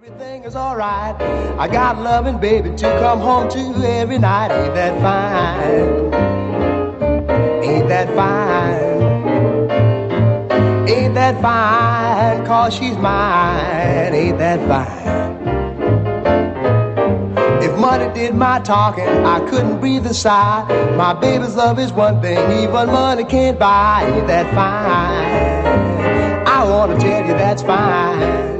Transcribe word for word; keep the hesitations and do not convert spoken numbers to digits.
Everything is alright. I got loving baby to come home to every night. Ain't that fine? Ain't that fine? Ain't that fine? Cause she's mine. Ain't that fine? If money did my talking, I couldn't breathe a sigh. My baby's love is one thing even money can't buy. Ain't that fine? I wanna tell you that's fine.